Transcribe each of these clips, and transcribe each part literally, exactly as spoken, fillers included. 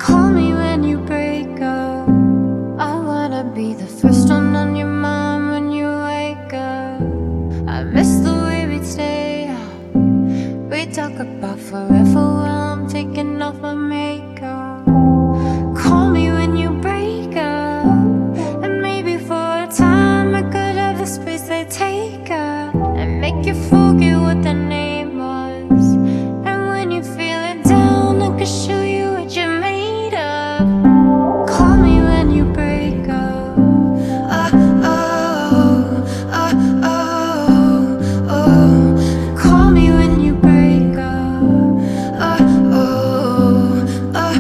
Call me when you break up. I wanna be the first one on your mind when you wake up. I miss the way we'd stay out. We talk about forever while I'm taking off my makeup. Call me when you break up, and maybe for a time I could have the space they take up and make you forget what the name was. And when you're feeling down, I could show you what you're made of. Call me when you break up. Oh, oh, oh, oh, oh. Call me when you break up. Oh, oh, oh,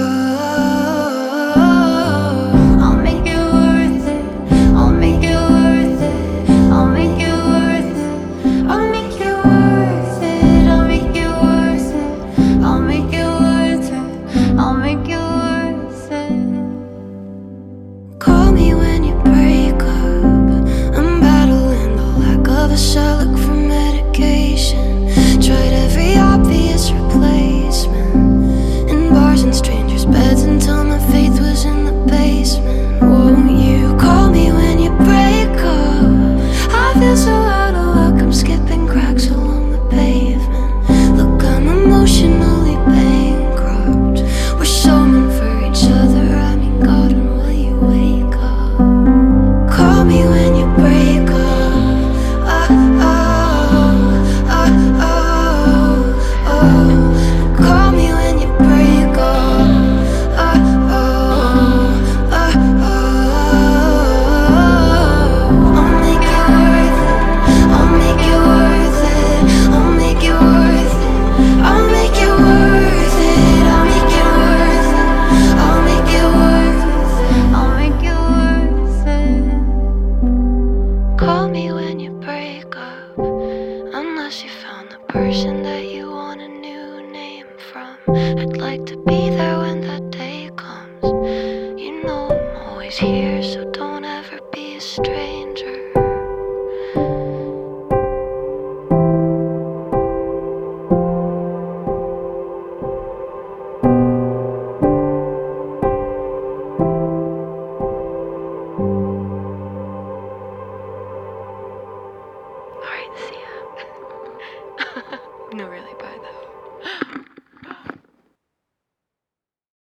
oh. I'll make it worth it. I'll make it worth it. I'll make it worth it. I'll make it worth it. I'll make it worth it. I'll make it worth it. I'll make it worth it. Call me when you break up. I'm battling the lack of a Sherlock for medication. Tried every obvious replacement in bars and strangers' beds until my faith was in the basement. Won't you call me when you break up? I feel so out of luck, I'm skipping cracks along the pavement. Look, I'm emotionally bankrupt. We're so meant for each other, I mean, God, when will you wake up? Call me when you break up. Oh, oh, oh, oh, oh. Call me when you break up. Oh, oh, oh, oh. I'll make it worth it. I'll make it worth it. I'll make it worth it. I'll make it worth it. I'll make it worth it. I'll make it worth it. I'll make it worth it. Call me when you break up, unless you found the person that you want a new name from. I'd like to be